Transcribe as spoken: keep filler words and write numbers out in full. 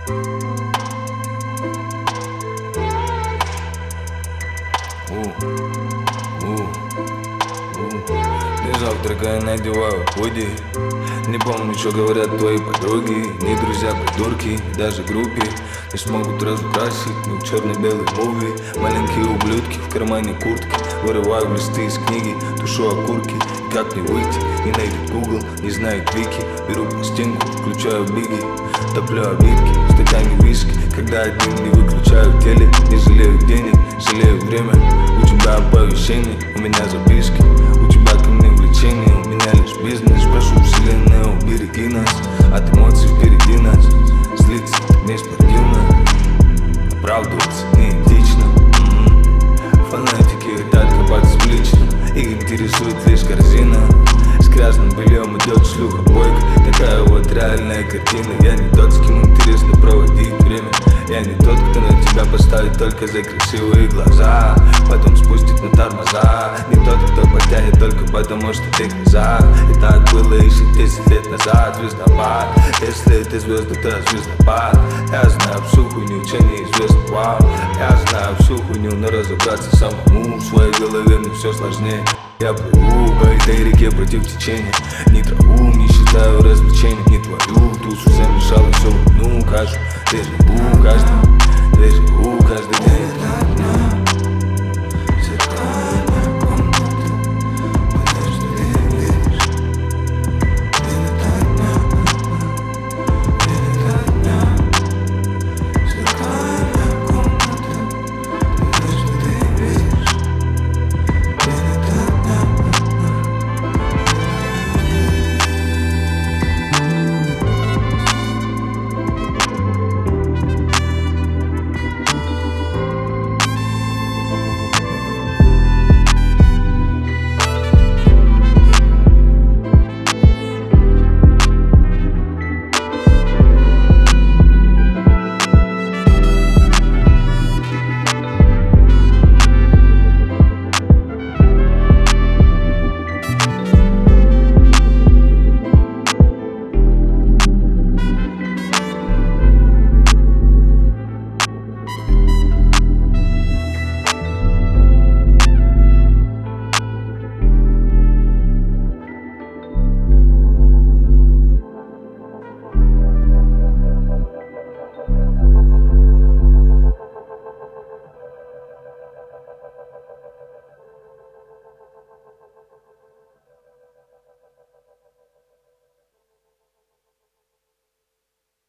Ты завтрака надеваю худи. Не помню, что говорят твои подруги. Ни друзья, придурки, ни даже группе не смогут разукрасить мой черно-белый муви. Маленькие ублюдки в кармане куртки. Вырываю листы из книги, тушу окурки. И как не выйти, не найдет Google, не знает Вики. Беру пластинку, включаю биги, топлю обидки в стакане виски. Когда один не выключаю телек, не жалею денег, жалею время. У тебя оповещение, у меня записки. У тебя ко мне влечение, у меня лишь бизнес. Прошу вселенную, убереги нас от эмоций впереди нас. Злиться не спортивно, оправдываться неэтично. м-м. Фанатики хотят копаться в личном, их интересует лишь корзина. С грязным бельем идет шлюха бойка. Такая вот реальная картина. Я не тот, с кем интересно проводить время. Я не тот, кто на тебя поставит только за красивые глаза, потом спустит на тормоза. Не тот, кто потянет только потому, что ты казак. И так было еще десять лет назад. Звездопад, если ты звезда, то я звездопад. Я знаю всю хуйню, че неизвестно, вау. Я знаю всю хуйню, но разобраться самому в своей голове мне все сложнее. Я плыву по этой реке против течения. Ни траву не считаю развлечением, не твою душу замешала всю одну кашу. Дежавю каждый, дежавю каждый день.